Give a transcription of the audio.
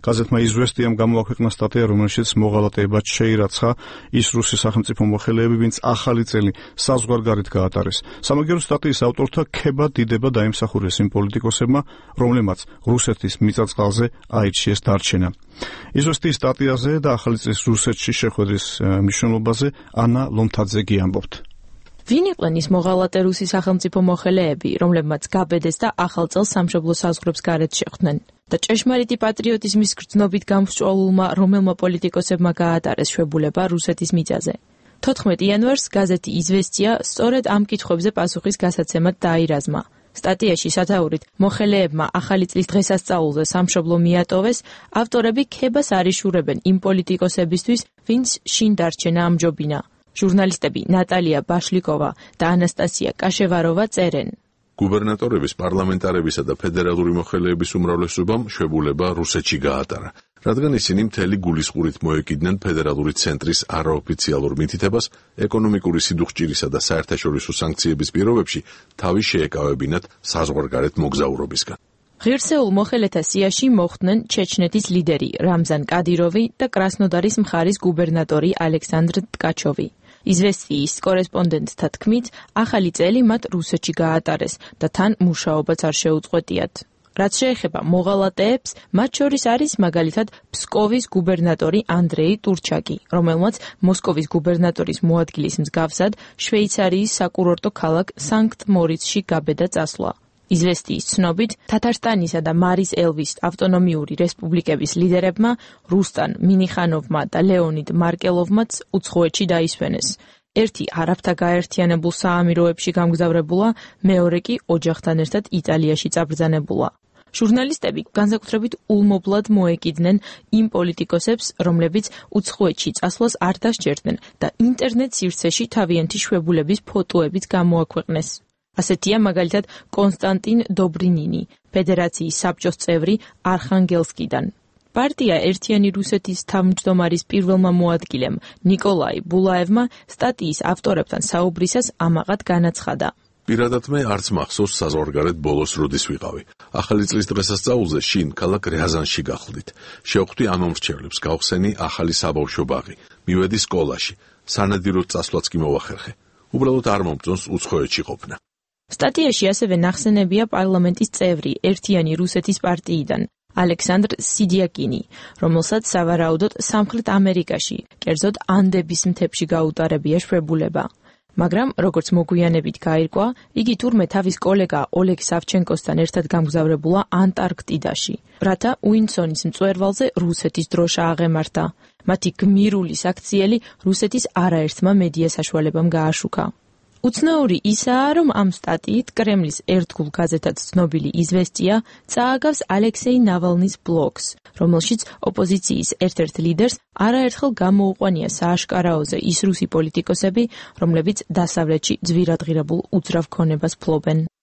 გაზეთმა „იზვესტიამ“ გამოაქვეყნა სტატია, რომელშიც მოღალატეებად შეირაცხა ის რუსი სახელმწიფო მოხელეები, ვინც ახალი წელი საზღვარგარეთ გაატარეს. სამაგერო სტატიის ავტორთა ქება დიდება დაიმსახურეს იმ პოლიტიკოსებმა, რომლებმაც რუსეთის მიწა-წყალზე აირჩიეს დარჩენა. „იზვესტიის“ სტატიაზე და ახალი წლის რუსეთში შეხვედრის მნიშვნელობაზე ანა ლომთაძე ამბობთ. ვინ იყვნენ ის მოღალატე რუსი სახელმწიფო მოხელეები, რომლებმაც გაბედეს და ახალ წელს სამშობლო საზღვრებს გარეთ შეხვდნენ? და ჭეშმარიტი პატრიოტიზმის გრძნობით გამსჭვალულმა რომელმა პოლიტიკოსებმა გაატარეს შვებულება რუსეთის მიწაზე? 14 იანვარს გაზეთი „იზვესტია“ სწორედ ამ კითხვებზე პასუხის გასაცემად დაირაზმა. სტატიაში სათაურით მოხელეებმა ახალი წლის დღესასწაულზე სამშობლო მიატოვეს, ავტორები ქებას არ იშურებენ იმ პოლიტიკოსებისთვის, ვინც შინ დარჩენა ამჯობინა. ჟურნალისტები ნატალია ბაშლიკოვა და ანასტასია კაშევაროვა წერენ. გუბერნატორების, პარლამენტარებისა და ფედერალური მოხელეების უმრავლესობამ შვებულება რუსეთში გაატარა, რადგან ისინი მთელი გულისყურით მოეკიდნენ ფედერალური ცენტრის არაოფიციალურ მითითებას ეკონომიკური სიდუხჭირისა და საერთაშორისო სანქციების პირობებში თავი შეეკავებინათ საზღვარგარეთ მოგზაურობისგან. ღირსეულ მოხელეთა სიაში მოხვდნენ ჩეჩნეთის ლიდერი რამზან კადიროვი და კრასნოდარის მხარის გუბერნატორი ალექსანდრ ტკაჩოვი. „იზვესტიის“ კორესპონდენტთა თქმით, ახალი წელი მათ რუსეთში გაატარეს და თან მუშაობაც არ შეუწყვეტიათ. რაც შეეხება მოღალატეებს, მათ შორის არის მაგალითად ფსკოვის გუბერნატორი ანდრეი ტურჩაკი, რომელმაც მოსკოვის გუბერნატორის მოადგილის მსგავსად შვეიცარიის საკურორტო ქალაქ სანქტ-მორიცში გაბედა წასვლა. „იზვესტიის“ ცნობით, თათარსტანისა და მარის ელვის ავტონომიური რესპუბლიკების ლიდერებმა რუსტან მინიხანოვმა და ლეონიდ მარკელოვმაც უცხოეთში დაისვენეს. ერთი არაბთა გაერთიანებულ საამიროებში გამგზავრებულა, მეორე კი ოჯახთან ერთად იტალიაში წაბრძანებულა. ჟურნალისტები განსაკუთრებით ულმობლად მოეკიდნენ იმ პოლიტიკოსებს, რომლებიც უცხოეთში წასვლას არ დასჯერდნენ და ინტერნეტ სივრცეში თავიანთი შვებულების ფოტოებიც გამოაქვეყნეს. ასეთია მაგალითად კონსტანტინ დობრინინი, ფედერაციის საბჭოს წევრი არხანგელსკიდან. პარტია „ერთიანი რუსეთის“ თავმჯდომარის პირველმა მოადგილემ ნიკოლაი ბულაევმა სტატიის ავტორებთან საუბრისას ამაყად განაცხადა. „პირადად მე არც მახსოვს საზღვარგარეთ ბოლოს როდის ვიყავი. ახალი წლის დღესასწაულზე შინ ქალაქ რიაზანში გახლდით. შევხვდი ამ მომრჩევლებს, გავხსენი ახალი საბავშვო ბაღი. მივედი სკოლაში. სანადიროდ წასვლაც კი მოვახერხე. უბრალოდ არ მომწონს უცხოეთში ყოფნა. სტატიაში ასევე ნახსენებია პარლამენტის წევრი ერთიანი რუსეთის პარტიიდან ალექსანდრ სიდიაკინი, რომელსაც სავარაუდოდ სამხრეთ ამერიკაში, კერძოდ ანდების მთებში გაუტარებია შვებულება. მაგრამ, როგორც მოგვიანებით გაირკვა, იგი თურმე თავის კოლეგა ოლეგ სავჩენკოსთან ერთად გამგზავრებულა ანტარქტიდაში, რათა უინსონის მწვერვალზე რუსეთის დროშა აღემართა. მათი გმირული საქციელი რუსეთის არაერთმა მედია საშუალებამ გააშუქა. უცნაური ისაა, რომ ამ სტატიით კრემლის ერთგულ გაზეთად ცნობილი „იზვესტია“ წააგავს ალექსეი ნავალნის ბლოგს, რომელშიც ოპოზიციის ერთ-ერთ ლიდერს არაერთხელ გამოუყვანია სააშკარაოზე ის რუსი პოლიტიკოსები, რომლებიც დასავლეთში ძვირადღირებულ უძრავ ქონებას ფლობენ.